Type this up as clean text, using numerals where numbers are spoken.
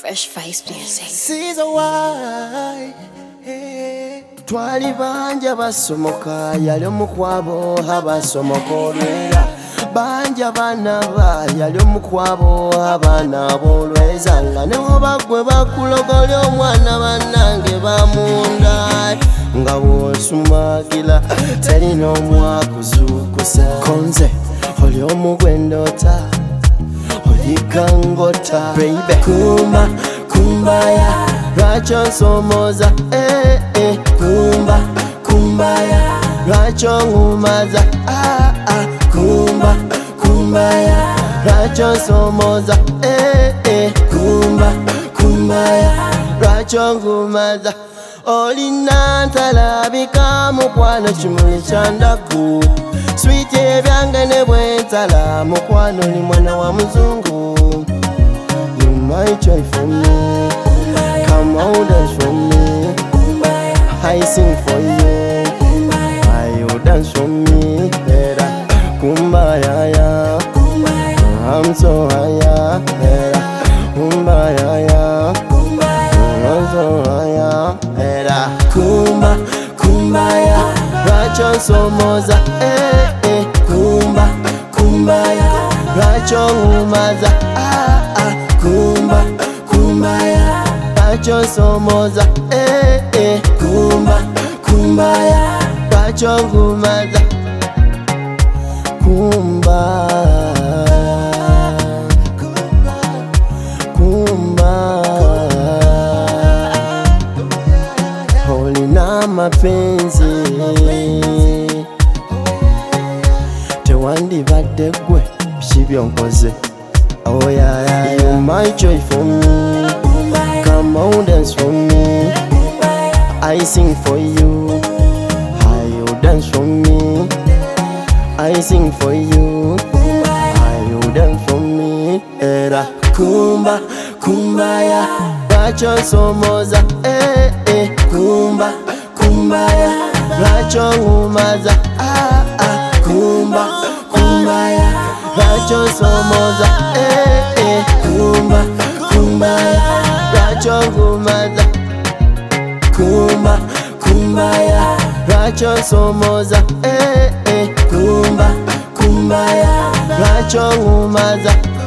Fresh Face Music. Season why twali banja basomoka yali omukwabo abasomoka olwera banja banaba yali omukwabo abana bolweza nga ne wabagwe bakulogolya omwana bannange bamunda nga bwosumakila talina omwakuzukusa konze oli omugwendota Ikangota baby kumba kumbaya racho somoza kumba kumbaya racho ngumaza kumba kumbaya racho somoza kumba kumbaya racho ngumaza olina ntalabika mukwano kimuli kyandaku Sweet ebyange ne bwentala mukwano ni mwana wa muzungu You my joy for me Come out dance for me I sing for you Why you dance for me Era kumbaya ya I'm so high Era kumbaya ya I'm so high Era kumbaya Racho somoza kumba kumbaya racho ngumaza kumba kumbaya racho somoza kumba kumbaya racho ngumaza kumba olina mapenzi tewandibadde gwe biki byonkoze oh yeah, you my joy for me come on dance for me I sing for you how you dance for me I sing for you how you dance for me era kumba kumbaya racho somoza kumba kumbaya racho ngumaza kumba kumbaya racho somoza kumba kumbaya racho ngumaza kumba kumbaya racho somoza kumba kumbaya racho ngumaza